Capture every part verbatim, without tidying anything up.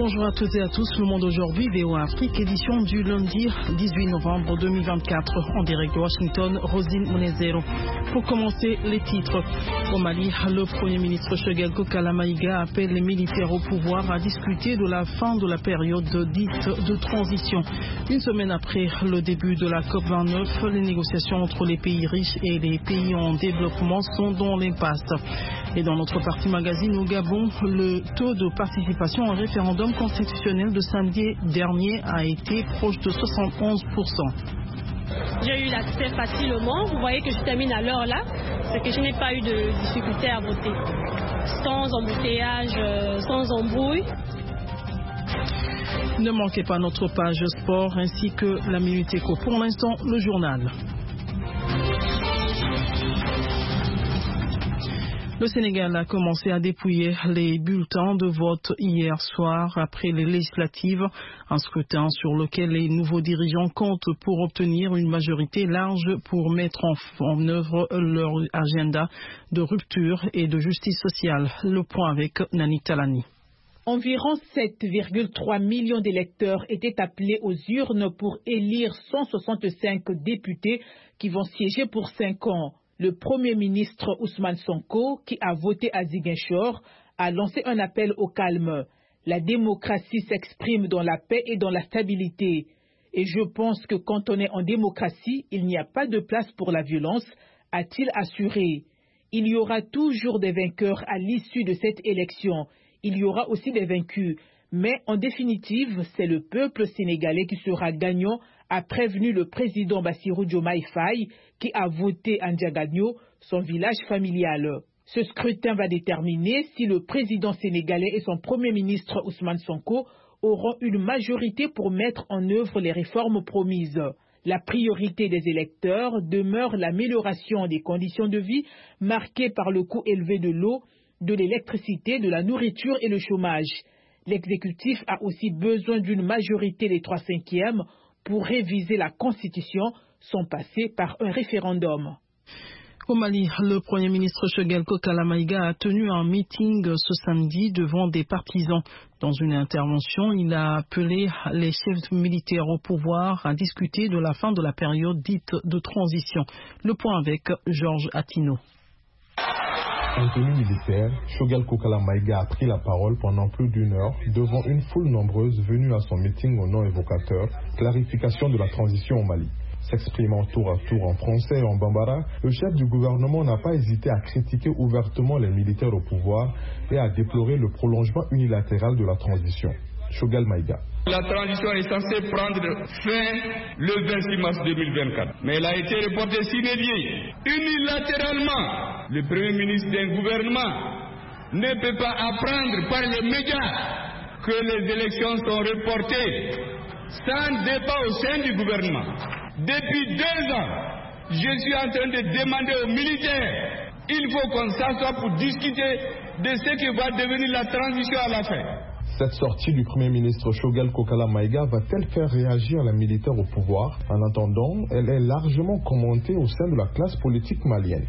Bonjour à toutes et à tous, Le Monde aujourd'hui, V O A Afrique, édition du lundi dix-huit novembre deux mille vingt-quatre, en direct de Washington, Rosine Monezero. Pour commencer, les titres. Au Mali, le Premier ministre Choguel Kokala Maïga appelle les militaires au pouvoir à discuter de la fin de la période dite de transition. Une semaine après le début de la COP vingt-neuf, les négociations entre les pays riches et les pays en développement sont dans l'impasse. Et dans notre partie magazine au Gabon, le taux de participation au référendum constitutionnel de samedi dernier a été proche de soixante et onze pour cent. J'ai eu l'accès facilement. Vous voyez que je termine à l'heure là. C'est que je n'ai pas eu de difficulté à voter. Sans embouteillage, sans embrouille. Ne manquez pas notre page sport ainsi que la Minute Éco. Pour l'instant, le journal. Le Sénégal a commencé à dépouiller les bulletins de vote hier soir après les législatives, un scrutin sur lequel les nouveaux dirigeants comptent pour obtenir une majorité large pour mettre en, en œuvre leur agenda de rupture et de justice sociale. Le point avec Nani Talani. Environ sept virgule trois millions d'électeurs étaient appelés aux urnes pour élire cent soixante-cinq députés qui vont siéger pour cinq ans. Le Premier ministre Ousmane Sonko, qui a voté à Ziguinchor, a lancé un appel au calme. La démocratie s'exprime dans la paix et dans la stabilité. Et je pense que quand on est en démocratie, il n'y a pas de place pour la violence, a-t-il assuré. Il y aura toujours des vainqueurs à l'issue de cette élection. Il y aura aussi des vaincus. Mais en définitive, c'est le peuple sénégalais qui sera gagnant, a prévenu le président Bassirou Diomaye Faye, qui a voté à Ndiagadiogo, son village familial. Ce scrutin va déterminer si le président sénégalais et son premier ministre Ousmane Sonko auront une majorité pour mettre en œuvre les réformes promises. La priorité des électeurs demeure l'amélioration des conditions de vie marquées par le coût élevé de l'eau, de l'électricité, de la nourriture et le chômage. L'exécutif a aussi besoin d'une majorité des trois cinquièmes pour réviser la Constitution, sans passer par un référendum. Au Mali, le Premier ministre Choguel Kokala Maïga a tenu un meeting ce samedi devant des partisans. Dans une intervention, il a appelé les chefs militaires au pouvoir à discuter de la fin de la période dite de transition. Le point avec Georges Attino. En tenue militaire, Choguel Kokala Maïga a pris la parole pendant plus d'une heure devant une foule nombreuse venue à son meeting au nom évocateur « Clarification de la transition au Mali ». S'exprimant tour à tour en français et en bambara, le chef du gouvernement n'a pas hésité à critiquer ouvertement les militaires au pouvoir et à déplorer le prolongement unilatéral de la transition. Choguel Maïga. La transition est censée prendre fin le vingt-six mars deux mille vingt-quatre, mais elle a été reportée sine die. Unilatéralement, le Premier ministre d'un gouvernement ne peut pas apprendre par les médias que les élections sont reportées sans débat au sein du gouvernement. Depuis deux ans, je suis en train de demander aux militaires, il faut qu'on s'assoie pour discuter de ce qui va devenir la transition à la fin. Cette sortie du Premier ministre Choguel Kokala Maïga va-t-elle faire réagir les militaires au pouvoir? En attendant, elle est largement commentée au sein de la classe politique malienne.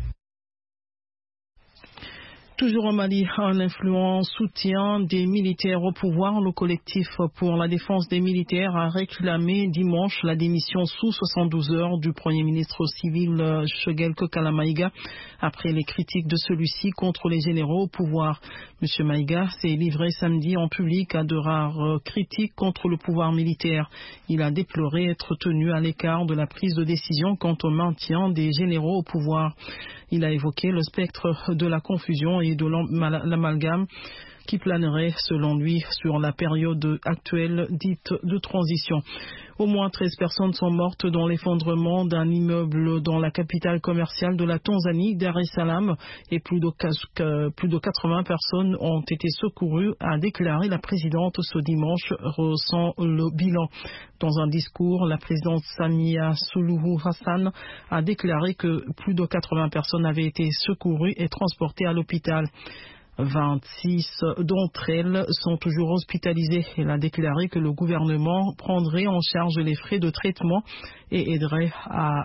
Toujours au Mali, un influent soutien des militaires au pouvoir. Le collectif pour la défense des militaires a réclamé dimanche la démission sous soixante-douze heures du Premier ministre civil Choguel Kokala Maïga après les critiques de celui-ci contre les généraux au pouvoir. Monsieur Maïga s'est livré samedi en public à de rares critiques contre le pouvoir militaire. Il a déploré être tenu à l'écart de la prise de décision quant au maintien des généraux au pouvoir. Il a évoqué le spectre de la confusion et de l'amalgame qui planerait, selon lui, sur la période actuelle dite de transition. Au moins treize personnes sont mortes dans l'effondrement d'un immeuble dans la capitale commerciale de la Tanzanie, Dar es Salaam, et plus de, plus de quatre-vingts personnes ont été secourues, a déclaré la présidente ce dimanche, sans le bilan. Dans un discours, la présidente Samia Suluhu Hassan a déclaré que plus de quatre-vingts personnes avaient été secourues et transportées à l'hôpital. vingt-six d'entre elles sont toujours hospitalisées. Elle a déclaré que le gouvernement prendrait en charge les frais de traitement et aiderait à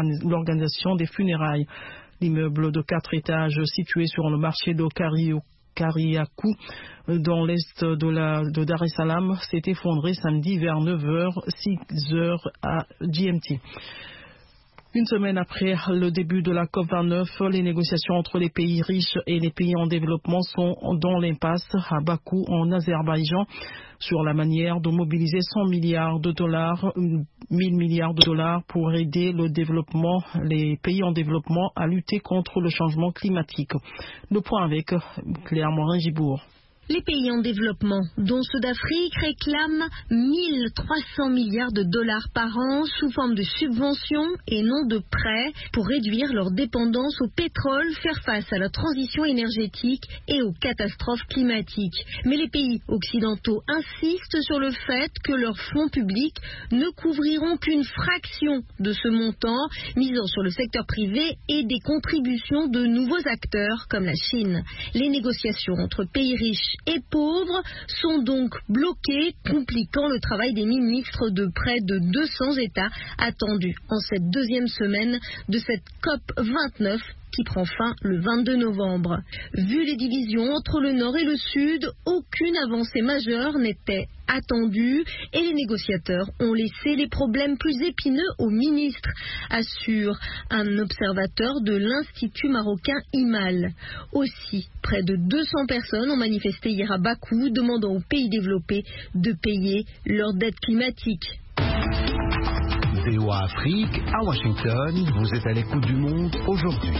l'organisation des funérailles. L'immeuble de quatre étages situé sur le marché de Kariakou, dans l'est de, la, de Dar es Salaam, s'est effondré samedi vers neuf heures, six heures à G M T. Une semaine après le début de la COP vingt-neuf, les négociations entre les pays riches et les pays en développement sont dans l'impasse à Bakou, en Azerbaïdjan, sur la manière de mobiliser cent milliards de dollars, mille milliards de dollars pour aider le développement, les pays en développement à lutter contre le changement climatique. Le point avec Claire Morin-Gibourg. Les pays en développement, dont ceux d'Afrique, réclament mille trois cents milliards de dollars par an sous forme de subventions et non de prêts pour réduire leur dépendance au pétrole, faire face à la transition énergétique et aux catastrophes climatiques. Mais les pays occidentaux insistent sur le fait que leurs fonds publics ne couvriront qu'une fraction de ce montant, misant sur le secteur privé et des contributions de nouveaux acteurs comme la Chine. Les négociations entre pays riches et pauvres sont donc bloqués, compliquant le travail des ministres de près de deux cents États attendus en cette deuxième semaine de cette COP vingt-neuf qui prend fin le vingt-deux novembre. Vu les divisions entre le Nord et le Sud, aucune avancée majeure n'était attendue et les négociateurs ont laissé les problèmes plus épineux aux ministres, assure un observateur de l'Institut marocain I M A L. Aussi, près de deux cents personnes ont manifesté hier à Bakou, demandant aux pays développés de payer leurs dettes climatiques. V O A Afrique, à Washington, vous êtes à l'écoute du monde aujourd'hui.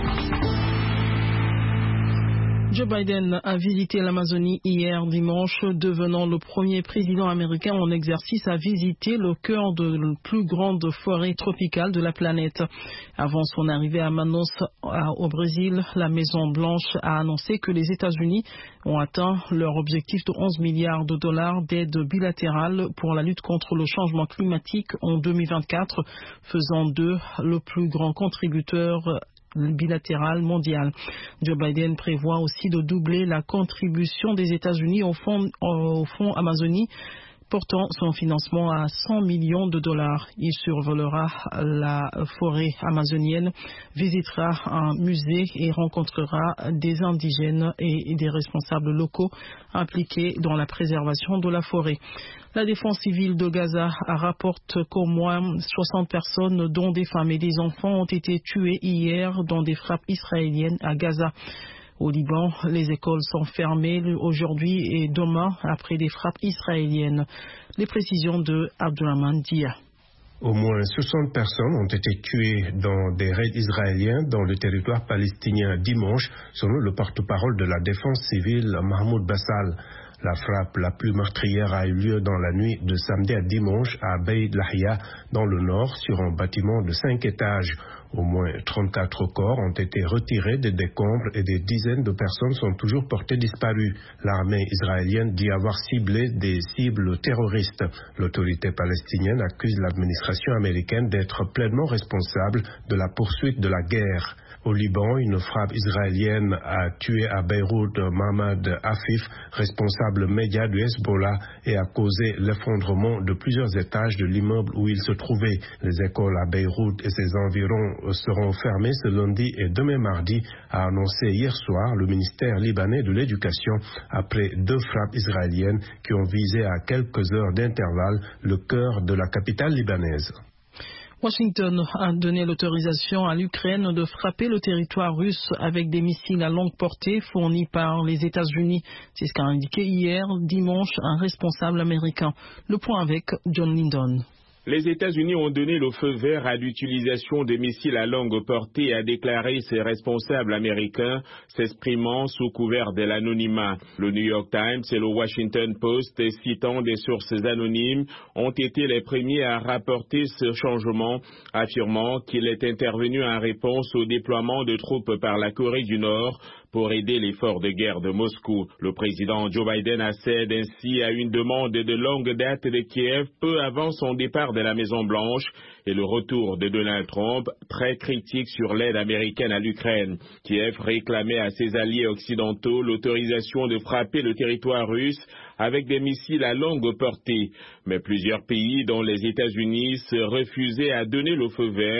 Joe Biden a visité l'Amazonie hier dimanche, devenant le premier président américain en exercice à visiter le cœur de la plus grande forêt tropicale de la planète. Avant son arrivée à Manaus, au Brésil, la Maison-Blanche a annoncé que les États-Unis ont atteint leur objectif de onze milliards de dollars d'aide bilatérale pour la lutte contre le changement climatique en deux mille vingt-quatre, faisant d'eux le plus grand contributeur bilatéral mondial. Joe Biden prévoit aussi de doubler la contribution des États-Unis au fonds, au fonds Amazonie, portant son financement à cent millions de dollars. Il survolera la forêt amazonienne, visitera un musée et rencontrera des indigènes et des responsables locaux impliqués dans la préservation de la forêt. La défense civile de Gaza rapporte qu'au moins soixante personnes, dont des femmes et des enfants, ont été tuées hier dans des frappes israéliennes à Gaza. Au Liban, les écoles sont fermées aujourd'hui et demain après des frappes israéliennes. Les précisions de Abdulrahman Dia. Au moins soixante personnes ont été tuées dans des raids israéliens dans le territoire palestinien dimanche, selon le porte-parole de la défense civile Mahmoud Bassal. La frappe la plus meurtrière a eu lieu dans la nuit de samedi à dimanche à Beit Lahia, dans le nord, sur un bâtiment de cinq étages. Au moins trente-quatre corps ont été retirés des décombres et des dizaines de personnes sont toujours portées disparues. L'armée israélienne dit avoir ciblé des cibles terroristes. L'autorité palestinienne accuse l'administration américaine d'être pleinement responsable de la poursuite de la guerre. Au Liban, une frappe israélienne a tué à Beyrouth Mohamed Afif, responsable média du Hezbollah, et a causé l'effondrement de plusieurs étages de l'immeuble où il se trouvait. Les écoles à Beyrouth et ses environs seront fermées ce lundi et demain mardi, a annoncé hier soir le ministère libanais de l'Éducation, après deux frappes israéliennes qui ont visé à quelques heures d'intervalle le cœur de la capitale libanaise. Washington a donné l'autorisation à l'Ukraine de frapper le territoire russe avec des missiles à longue portée fournis par les États-Unis. C'est ce qu'a indiqué hier, dimanche, un responsable américain. Le point avec John Lindon. Les États-Unis ont donné le feu vert à l'utilisation des missiles à longue portée, a déclaré ces responsables américains, s'exprimant sous couvert de l'anonymat. Le New York Times et le Washington Post, citant des sources anonymes, ont été les premiers à rapporter ce changement, affirmant qu'il est intervenu en réponse au déploiement de troupes par la Corée du Nord pour aider l'effort de guerre de Moscou. Le président Joe Biden accède ainsi à une demande de longue date de Kiev peu avant son départ de la Maison-Blanche et le retour de Donald Trump, très critique sur l'aide américaine à l'Ukraine. Kiev réclamait à ses alliés occidentaux l'autorisation de frapper le territoire russe avec des missiles à longue portée. Mais plusieurs pays, dont les États-Unis, se refusaient à donner le feu vert,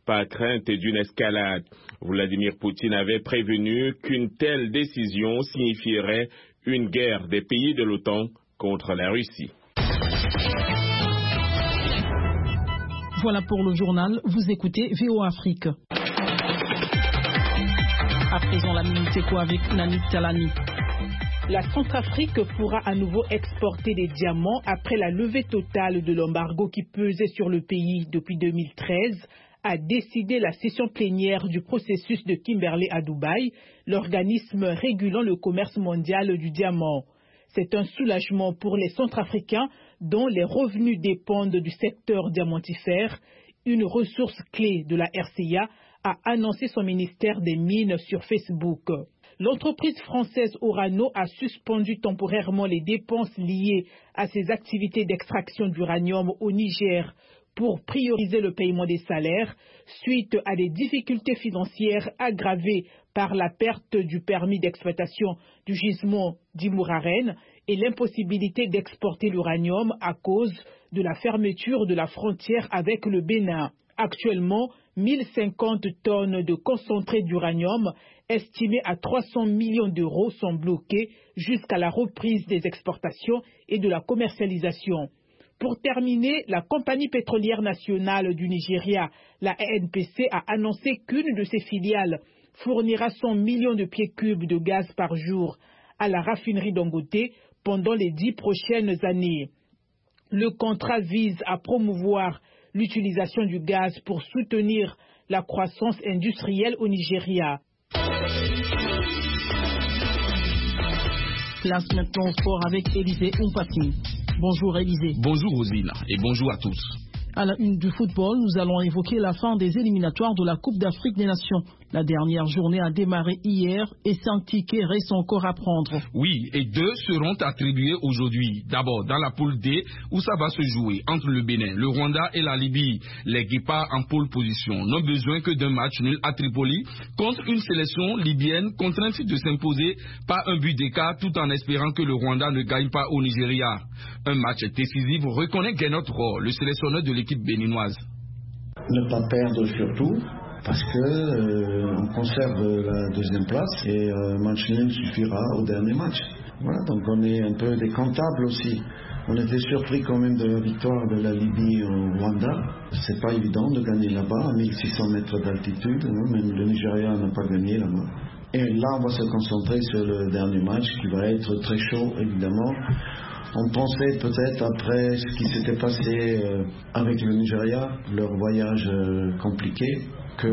par crainte d'une escalade. Vladimir Poutine avait prévenu qu'une telle décision signifierait une guerre des pays de l'OTAN contre la Russie. Voilà pour le journal, vous écoutez V O Afrique. À présent, la Minute Éco avec Nani Talani. La Centrafrique pourra à nouveau exporter des diamants après la levée totale de l'embargo qui pesait sur le pays depuis deux mille treize, a décidé la session plénière du processus de Kimberley à Dubaï, l'organisme régulant le commerce mondial du diamant. C'est un soulagement pour les Centrafricains dont les revenus dépendent du secteur diamantifère. Une ressource clé de la R C I A a annoncé son ministère des Mines sur Facebook. L'entreprise française Orano a suspendu temporairement les dépenses liées à ses activités d'extraction d'uranium au Niger pour prioriser le paiement des salaires suite à des difficultés financières aggravées par la perte du permis d'exploitation du gisement d'Imouraren et l'impossibilité d'exporter l'uranium à cause de la fermeture de la frontière avec le Bénin. Actuellement, mille cinquante tonnes de concentré d'uranium estimé à trois cents millions d'euros sont bloquées jusqu'à la reprise des exportations et de la commercialisation. Pour terminer, la compagnie pétrolière nationale du Nigeria, la N P C, a annoncé qu'une de ses filiales fournira cent millions de pieds cubes de gaz par jour à la raffinerie Dangote pendant les dix prochaines années. Le contrat vise à promouvoir l'utilisation du gaz pour soutenir la croissance industrielle au Nigeria. Place maintenant au sport avec Élisée Oumpati. Bonjour Élisée. Bonjour Rosine et bonjour à tous. À la une du football, nous allons évoquer la fin des éliminatoires de la Coupe d'Afrique des Nations. La dernière journée a démarré hier et cinq tickets restent encore à prendre. Oui, et deux seront attribués aujourd'hui. D'abord, dans la poule D, où ça va se jouer entre le Bénin, le Rwanda et la Libye. Les Guépards en pole position n'ont besoin que d'un match nul à Tripoli contre une sélection libyenne contrainte de s'imposer par un but d'écart tout en espérant que le Rwanda ne gagne pas au Nigeria. Un match décisif, reconnaît Gernot Rohr, le sélectionneur de l'équipe béninoise. Ne pas perdre surtout, parce que euh, on conserve la deuxième place et euh, match nul suffira au dernier match. Voilà, donc on est un peu des comptables aussi. On était surpris quand même de la victoire de la Libye au Rwanda. C'est pas évident de gagner là-bas à mille six cents mètres d'altitude, hein, même le Nigeria n'a pas gagné là-bas. Et là, on va se concentrer sur le dernier match qui va être très chaud évidemment. On pensait peut-être après ce qui s'était passé euh, avec le Nigeria, leur voyage euh, compliqué, qu'ils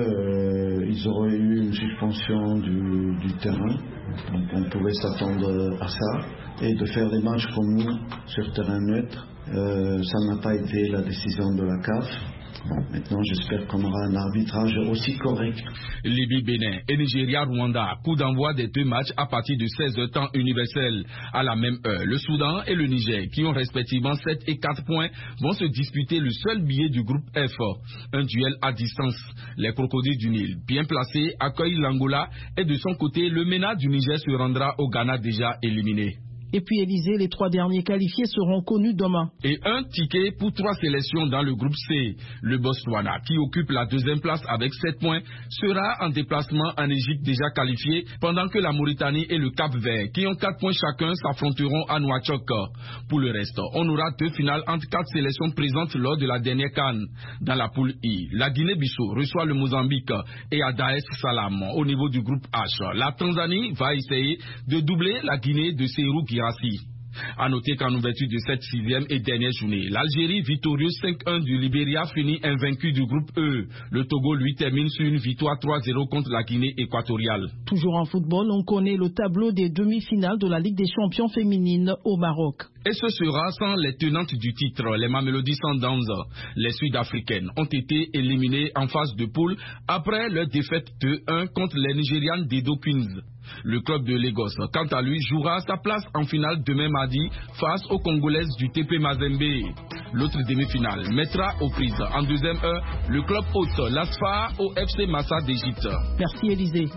euh, auraient eu une suspension du, du terrain. Donc on pouvait s'attendre à ça. Et de faire des matchs comme nous sur terrain neutre, euh, ça n'a pas été la décision de la C A F. Bon, maintenant, j'espère qu'on aura un arbitrage aussi correct. Libye-Bénin et Nigeria-Rwanda, coup d'envoi des deux matchs à partir de seize heures temps universel. À la même heure, le Soudan et le Niger, qui ont respectivement sept et quatre points, vont se disputer le seul billet du groupe F. Un duel à distance. Les crocodiles du Nil, bien placés, accueillent l'Angola et de son côté, le MENA du Niger se rendra au Ghana déjà éliminé. Et puis Élysée, les trois derniers qualifiés seront connus demain. Et un ticket pour trois sélections dans le groupe C. Le Botswana, qui occupe la deuxième place avec sept points, sera en déplacement en Égypte déjà qualifié, pendant que la Mauritanie et le Cap-Vert, qui ont quatre points chacun, s'affronteront à Nouakchott. Pour le reste, on aura deux finales entre quatre sélections présentes lors de la dernière CAN. Dans la poule I, la Guinée-Bissau reçoit le Mozambique et à Dar es Salaam au niveau du groupe H. La Tanzanie va essayer de doubler la Guinée de Serhou Guirassy. A noter qu'en ouverture de cette sixième et dernière journée, l'Algérie, victorieuse cinq un du Libéria, finit invaincu du groupe E. Le Togo, lui, termine sur une victoire trois zéro contre la Guinée équatoriale. Toujours en football, on connaît le tableau des demi-finales de la Ligue des champions féminines au Maroc. Et ce sera sans les tenantes du titre, les Mamelody Sundowns. Les Sud-Africaines ont été éliminées en phase de poule après leur défaite deux un contre les Nigérianes d'Edo Queens. Le club de Lagos, quant à lui, jouera sa place en finale demain mardi face aux Congolaises du T P Mazembe. L'autre demi-finale mettra aux prises en deuxième heure le club hôte, l'Asfa, au F C Massa d'Égypte. Merci Élisée.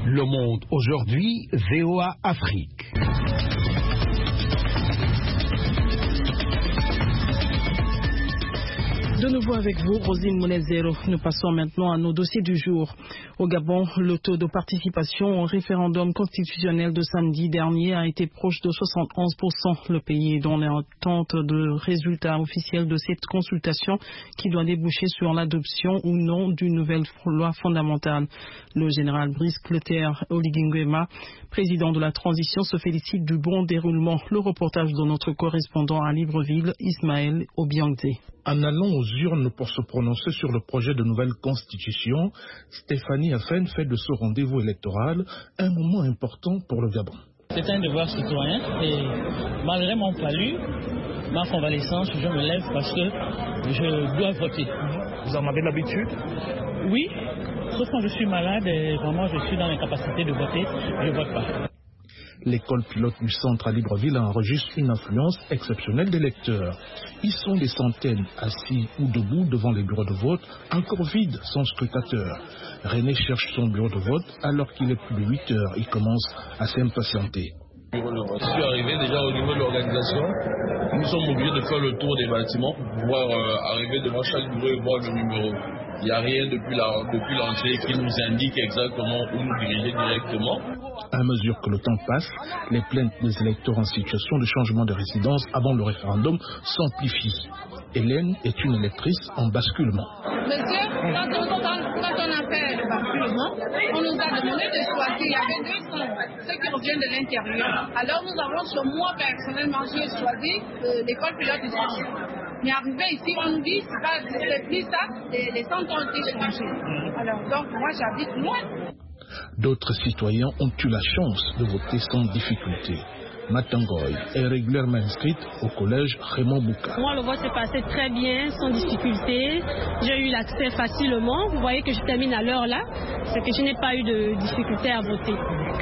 Le Monde aujourd'hui, V O A Afrique. De nouveau avec vous, Rosine Monezero. Nous passons maintenant à nos dossiers du jour. Au Gabon, le taux de participation au référendum constitutionnel de samedi dernier a été proche de soixante et onze pour cent. Le pays est dans l'attente de résultats officiels de cette consultation qui doit déboucher sur l'adoption ou non d'une nouvelle loi fondamentale. Le général Brice Clotaire Oligui Nguema, président de la transition, se félicite du bon déroulement. Le reportage de notre correspondant à Libreville, Ismaël Obiangté. En allant aux urnes pour se prononcer sur le projet de nouvelle constitution, Stéphanie Afen fait de ce rendez-vous électoral un moment important pour le Gabon. C'est un devoir citoyen et malgré mon palu, ma convalescence, je me lève parce que je dois voter. Vous en avez l'habitude? Oui, sauf quand je suis malade et vraiment je suis dans l'incapacité de voter, je ne vote pas. L'école pilote du centre à Libreville enregistre une influence exceptionnelle des lecteurs. Ils sont des centaines assis ou debout devant les bureaux de vote, encore vides sans scrutateur. René cherche son bureau de vote alors qu'il est plus de huit heures. Il commence à s'impatienter. Je suis arrivé déjà au niveau de l'organisation. Nous sommes obligés de faire le tour des bâtiments pour pouvoir euh, arriver devant chaque bureau et voir le numéro. Il n'y a rien depuis, la, depuis l'entrée qui nous indique exactement où nous diriger directement. À mesure que le temps passe, les plaintes des électeurs en situation de changement de résidence avant le référendum s'amplifient. Hélène est une électrice en basculement. Monsieur, quand on, quand on a fait le basculement, on nous a demandé de choisir. Il y avait deux cents, ceux qui reviennent de l'intérieur. Alors nous avons, sur moi personnellement, j'ai choisi euh, l'école pilote du centre. Mais arrivé ici, on nous dit, c'est plus ça, les, les centres ont été changés. Alors donc, moi j'habite loin. D'autres citoyens ont eu la chance de voter sans difficulté. Matangoy est régulièrement inscrite au collège Raymond Bouka. Moi, le vote s'est passé très bien, sans difficulté. J'ai eu l'accès facilement. Vous voyez que je termine à l'heure là. C'est que je n'ai pas eu de difficulté à voter.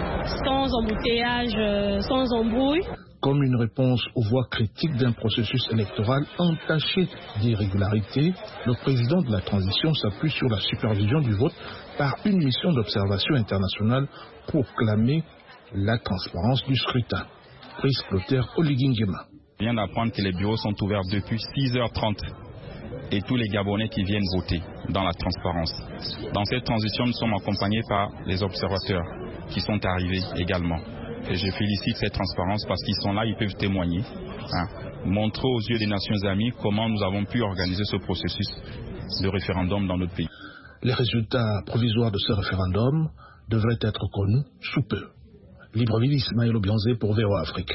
Sans embouteillage, sans embrouille. Comme une réponse aux voix critiques d'un processus électoral entaché d'irrégularité, le président de la transition s'appuie sur la supervision du vote par une mission d'observation internationale pour clamer la transparence du scrutin. Brice Clotaire Oligui Nguema. Je viens d'apprendre que les bureaux sont ouverts depuis six heures trente et tous les Gabonais qui viennent voter dans la transparence. Dans cette transition, nous sommes accompagnés par les observateurs qui sont arrivés également. Et je félicite cette transparence parce qu'ils sont là, ils peuvent témoigner, hein, montrer aux yeux des Nations Amies comment nous avons pu organiser ce processus de référendum dans notre pays. Les résultats provisoires de ce référendum devraient être connus sous peu. Libreville, Ismaël Obiangté pour V O A Afrique.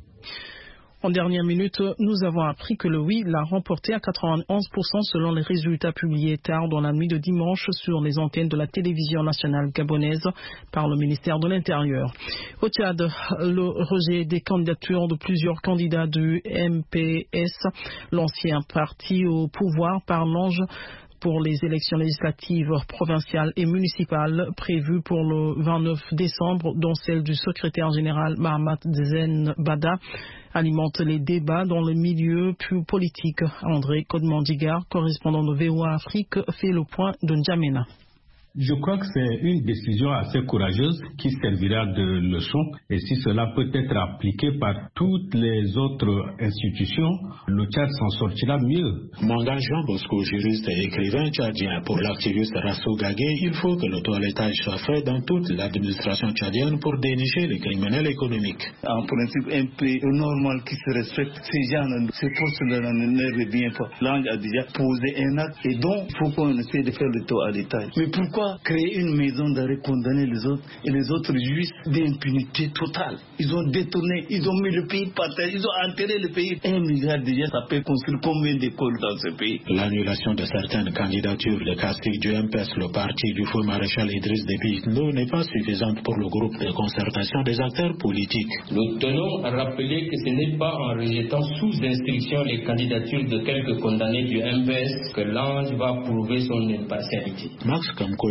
En dernière minute, nous avons appris que le oui l'a remporté à quatre-vingt-onze pour cent selon les résultats publiés tard dans la nuit de dimanche sur les antennes de la télévision nationale gabonaise par le ministère de l'Intérieur. Au Tchad, le rejet des candidatures de plusieurs candidats du M P S, l'ancien parti au pouvoir, par l'ange pour les élections législatives provinciales et municipales prévues pour le vingt-neuf décembre, dont celle du secrétaire général Mahamat Zen Bada, alimente les débats dans le milieu plus politique. André Kodmandigar, correspondant de V O A Afrique, fait le point de N'Djamena. Je crois que c'est une décision assez courageuse qui servira de leçon et si cela peut être appliqué par toutes les autres institutions, le Tchad s'en sortira mieux. Manga Jean Bosco, juriste et écrivain tchadien pour l'activiste Rasso Gagé, il faut que le toilettage soit fait dans toute l'administration tchadienne pour dénicher les criminels économiques. En principe, un pays normal qui se respecte, ces gens, ces postes-là ne reviennent pas. L'ange a déjà posé un acte et donc il faut qu'on essaie de faire le toilettage. Mais pourquoi créer une maison d'arrêt, condamner les autres et les autres jouissent d'impunité totale? Ils ont détourné, ils ont mis le pays par terre, ils ont enterré le pays. Un milliard déjà, ça peut construire combien d'écoles dans ce pays? L'annulation de certaines candidatures de cacique du M P S, le parti du feu maréchal Idriss Déby Itno, n'est pas suffisante pour le groupe de concertation des acteurs politiques. Nous tenons à rappeler que ce n'est pas en rejetant sous instruction les candidatures de quelques condamnés du M P S que l'ange va prouver son impartialité. Max Kamko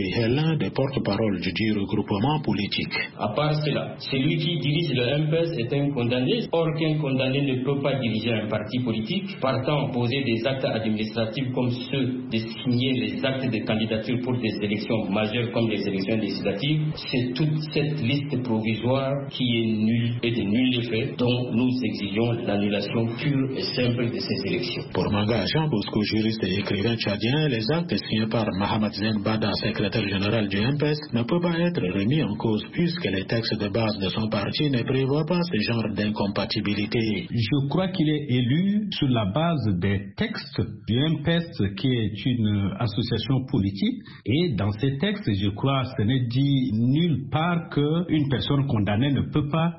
Nkoy est l'un des porte-parole du dit regroupement politique. À part cela, celui qui dirige le M P S est un condamné. Or qu'un condamné ne peut pas diriger un parti politique, partant poser des actes administratifs comme ceux de signer les actes de candidature pour des élections majeures comme les élections législatives. C'est toute cette liste provisoire qui est nulle et de nul effet dont nous exigeons l'annulation pure et simple de ces élections. Pour Manga Jean Bosco, juriste et écrivain tchadien, les actes signés par Mahamad Zen Bada, secrétaire général du M P S, ne peuvent pas être remis en cause puisque les textes de base de son parti ne prévoient pas ce genre d'incompatibilité. Je crois qu'il est élu sur la base des textes du M P S, qui est une association politique, et dans ces textes, je crois, ce n'est dit nulle part qu'une personne condamnée ne peut pas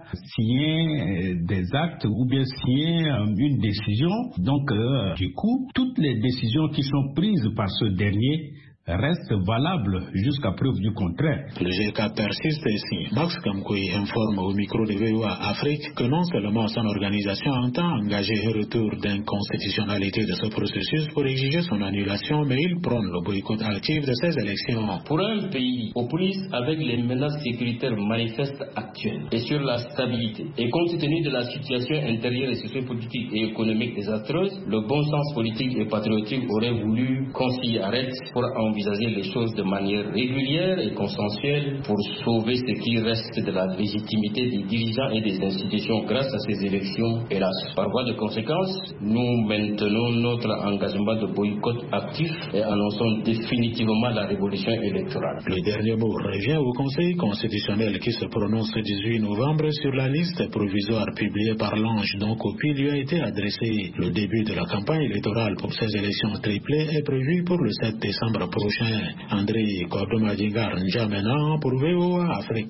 signer des actes ou bien signer une décision. Donc, euh, du coup, toutes les décisions qui sont prises par ce dernier reste valable jusqu'à preuve du contraire. Le G K persiste ici. Max Kamkoui informe au micro de V O A Afrique que non seulement son organisation entend engager un retour d'inconstitutionnalité de ce processus pour exiger son annulation, mais il prône le boycott actif de ces élections. Pour un pays aux prises avec les menaces sécuritaires manifestes actuelles et sur la stabilité, et compte tenu de la situation intérieure et sociopolitique et économique désastreuse, le bon sens politique et patriotique aurait voulu qu'on s'y arrête pour en envisager les choses de manière régulière et consensuelle pour sauver ce qui reste de la légitimité des dirigeants et des institutions grâce à ces élections, hélas. Par voie de conséquence, nous maintenons notre engagement de boycott actif et annonçons définitivement la révolution électorale. Le dernier mot revient au Conseil constitutionnel qui se prononce le dix-huit novembre sur la liste provisoire publiée par l'Ange dont copie lui a été adressée. Le début de la campagne électorale pour ces élections triplées est prévu pour le sept décembre prochain. André Kordomadingar N'Djamena pour V O A Afrique.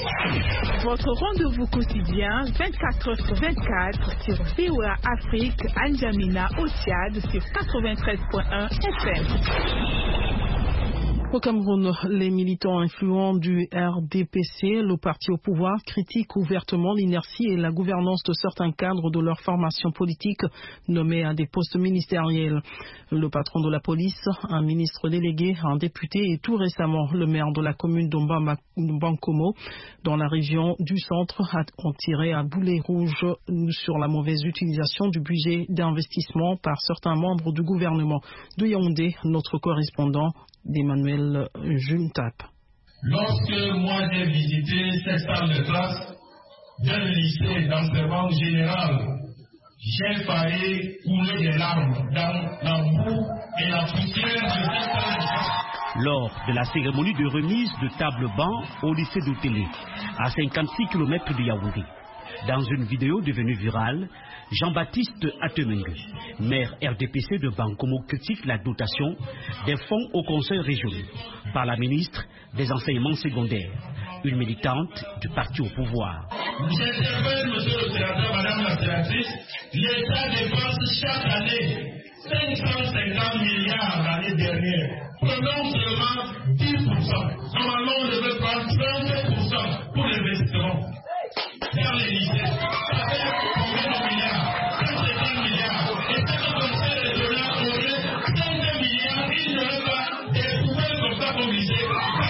Votre rendez-vous quotidien vingt-quatre heures sur vingt-quatre sur V O A Afrique, N'Djamena au Tchad sur quatre-vingt-treize point un F M. Au Cameroun, les militants influents du R D P C, le parti au pouvoir, critiquent ouvertement l'inertie et la gouvernance de certains cadres de leur formation politique nommés à des postes ministériels. Le patron de la police, un ministre délégué, un député et tout récemment le maire de la commune d'Ombankomo, dans la région du centre, ont tiré à boulet rouge sur la mauvaise utilisation du budget d'investissement par certains membres du gouvernement. De Yaoundé, notre correspondant d'Emmanuel Juntap. Lorsque moi j'ai visité cette salle de classe d'un lycée d'enseignement général, j'ai failli couler des larmes dans la boue et la poussière de cette salle de classe. Lors de la cérémonie de remise de table-banc au lycée d'Otélé, à cinquante-six kilomètres de Yaoundé, dans une vidéo devenue virale, Jean-Baptiste Atemengue, maire R D P C de Bankomo, critique la dotation des fonds au conseil régional par la ministre des enseignements secondaires, une militante du parti au pouvoir. J'interpelle, monsieur le sénateur, madame la sénatrice, l'État dépense chaque année cinq cent cinquante milliards l'année dernière. Prenons seulement dix pour cent. Normalement, on devait prendre trente pour cent pour l'investissement. Dans les lycées, ça fait combien de milliards? cent cinquante milliards. Et ça le conseil régional aurait cinq milliards, il n'aurait pas des poubelles comme ça comme lycée.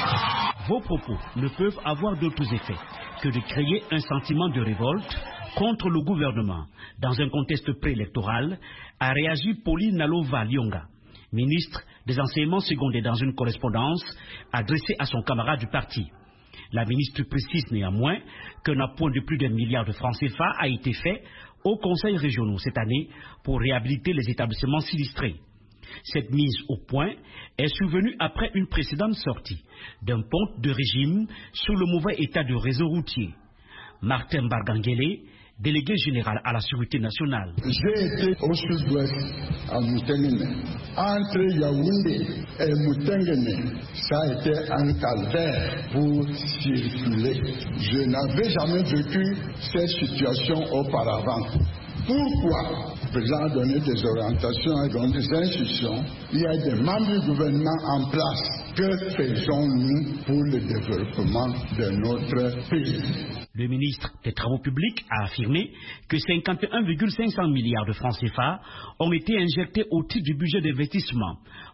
Vos propos ne peuvent avoir d'autres effets que de créer un sentiment de révolte contre le gouvernement. Dans un contexte préélectoral, a réagi Pauline Nalova Lyonga, ministre des enseignements secondaires, dans une correspondance adressée à son camarade du parti. La ministre précise néanmoins qu'un apport de plus d'un milliard de francs C F A a été fait au conseil régional cette année pour réhabiliter les établissements sinistrés. Cette mise au point est survenue après une précédente sortie d'un ponte de régime sur le mauvais état de réseau routier. Martin Bargangele, délégué général à la sécurité nationale. J'ai été au sud-ouest, à Moutengene. Entre Yaoundé et Moutengene, ça a été un calvaire pour circuler. Je n'avais jamais vécu cette situation auparavant. Pourquoi le président a donné des orientations et dans des institutions? Il y a des membres du gouvernement en place. Que faisons-nous pour le développement de notre pays? Le ministre des Travaux publics a affirmé que cinquante et un virgule cinq cents milliards de francs C F A ont été injectés au titre du budget d'investissement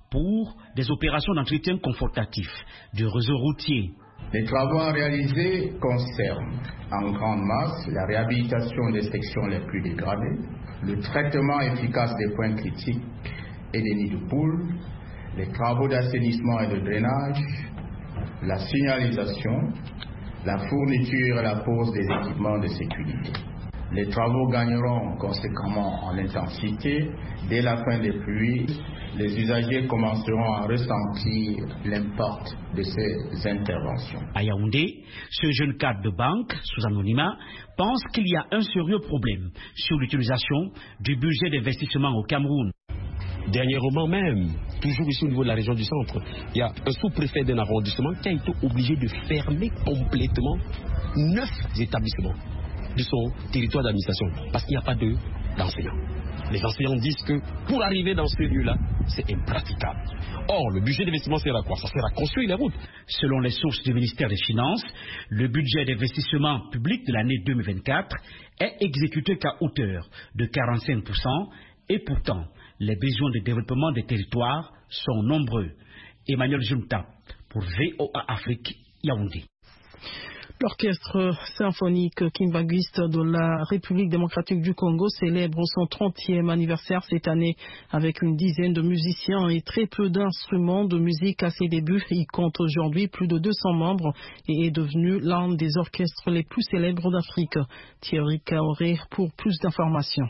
pour des opérations d'entretien confortatif du réseau routier. Les travaux à réaliser concernent en grande masse la réhabilitation des sections les plus dégradées, le traitement efficace des points critiques et des nids de poules, les travaux d'assainissement et de drainage, la signalisation, la fourniture et la pose des équipements de sécurité. Les travaux gagneront conséquemment en intensité. Dès la fin des pluies, les usagers commenceront à ressentir l'impact de ces interventions. À Yaoundé, ce jeune cadre de banque, sous anonymat, pense qu'il y a un sérieux problème sur l'utilisation du budget d'investissement au Cameroun. Dernièrement même, toujours ici au niveau de la région du centre, il y a un sous-préfet d'un arrondissement qui a été obligé de fermer complètement neuf établissements de son territoire d'administration parce qu'il n'y a pas de, d'enseignants. Les enseignants disent que pour arriver dans ce lieu-là, c'est impraticable. Or, le budget d'investissement sert à quoi? Ça sert à construire les routes. Selon les sources du ministère des Finances, le budget d'investissement public de l'année deux mille vingt-quatre est exécuté qu'à hauteur de quarante-cinq pour cent et pourtant, les besoins de développement des territoires sont nombreux. Emmanuel Junta pour V O A Afrique, Yaoundé. L'orchestre symphonique kimbanguiste de la République démocratique du Congo célèbre son trentième anniversaire cette année avec une dizaine de musiciens et très peu d'instruments de musique à ses débuts. Il compte aujourd'hui plus de deux cents membres et est devenu l'un des orchestres les plus célèbres d'Afrique. Thierry Kaoré pour plus d'informations.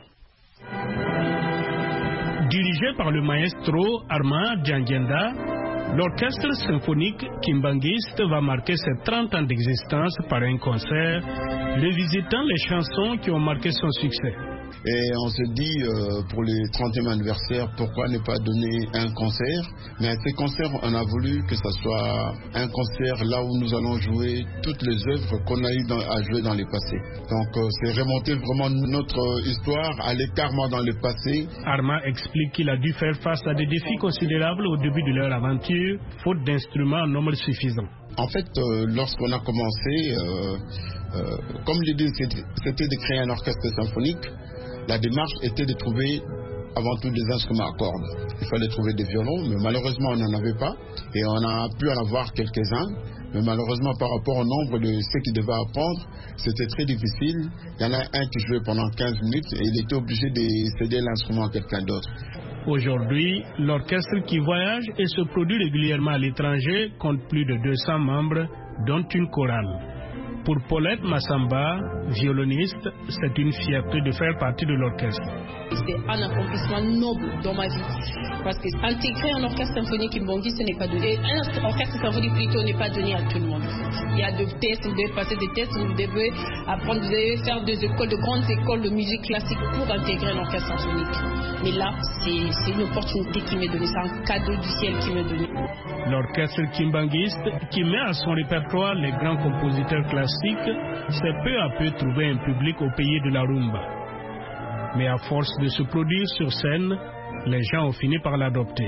Dirigé par le maestro Armand Djangienda, l'orchestre symphonique kimbanguiste va marquer ses trente ans d'existence par un concert, revisitant les chansons qui ont marqué son succès. Et on se dit, euh, pour le trentième anniversaire, pourquoi ne pas donner un concert? Mais à ces concerts, on a voulu que ce soit un concert là où nous allons jouer toutes les œuvres qu'on a eu dans, à jouer dans le passé. Donc euh, c'est remonter vraiment notre histoire, aller carrément dans le passé. Armand explique qu'il a dû faire face à des défis considérables au début de leur aventure, faute d'instruments en nombre suffisant. En fait, euh, lorsqu'on a commencé, euh, euh, comme l'idée c'était de créer un orchestre symphonique, la démarche était de trouver avant tout des instruments à cordes. Il fallait trouver des violons, mais malheureusement on n'en avait pas. Et on a pu en avoir quelques-uns, mais malheureusement par rapport au nombre de ceux qui devaient apprendre, c'était très difficile. Il y en a un qui jouait pendant quinze minutes et il était obligé de céder l'instrument à quelqu'un d'autre. Aujourd'hui, l'orchestre qui voyage et se produit régulièrement à l'étranger compte plus de deux cents membres, dont une chorale. Pour Paulette Massamba, violoniste, c'est une fierté de faire partie de l'orchestre. C'est un accomplissement noble dans ma vie. Parce que intégrer un orchestre symphonique kimbanguiste, ce n'est pas donné. Un orchestre symphonique plutôt n'est pas donné à tout le monde. Il y a des tests, vous devez passer des tests, vous devez apprendre, vous devez faire des écoles, de grandes écoles de musique classique pour intégrer un orchestre symphonique. Mais là, c'est une opportunité qui m'est donnée, c'est un cadeau du ciel qui m'est donné. L'orchestre kimbanguiste, qui met à son répertoire les grands compositeurs classiques, s'est peu à peu trouvé un public au pays de la rumba. Mais à force de se produire sur scène, les gens ont fini par l'adopter.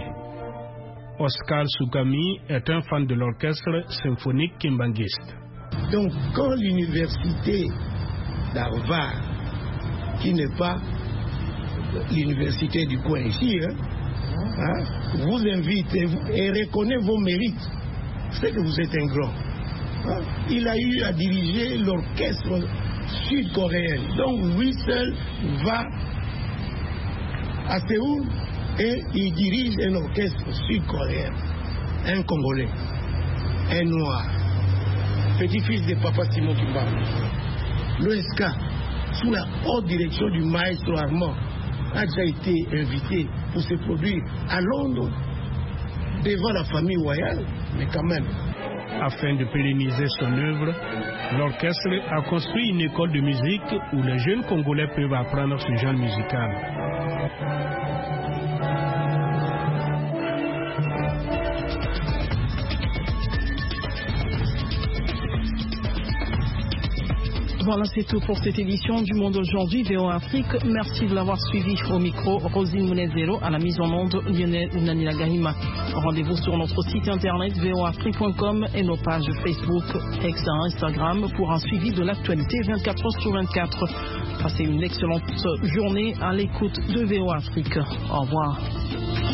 Oscar Soukami est un fan de l'orchestre symphonique kimbanguiste. Donc quand l'université d'Harvard, qui n'est pas l'université du coin ici, hein, hein, vous invite et, vous, et reconnaît vos mérites, c'est que vous êtes un grand. Hein. Il a eu à diriger l'orchestre sud-coréen. Donc lui seul va à Séoul et il dirige un orchestre sud-coréen. Un Congolais, un Noir, petit-fils de Papa Simon Kimbangu. L'O S K, sous la haute direction du maestro Armand, a déjà été invité pour se produire à Londres devant la famille royale, mais quand même. Afin de pérenniser son œuvre, l'orchestre a construit une école de musique où les jeunes Congolais peuvent apprendre ce genre musical. Voilà, c'est tout pour cette édition du Monde aujourd'hui, V O A Afrique. Merci de l'avoir suivi au micro. Rosine Mounezero, à la mise en onde, Lionel Ounanila Gahima. Rendez-vous sur notre site internet v o a afrique point com et nos pages Facebook, X et Instagram pour un suivi de l'actualité vingt-quatre heures sur vingt-quatre. Passez une excellente journée à l'écoute de V O A Afrique. Au revoir.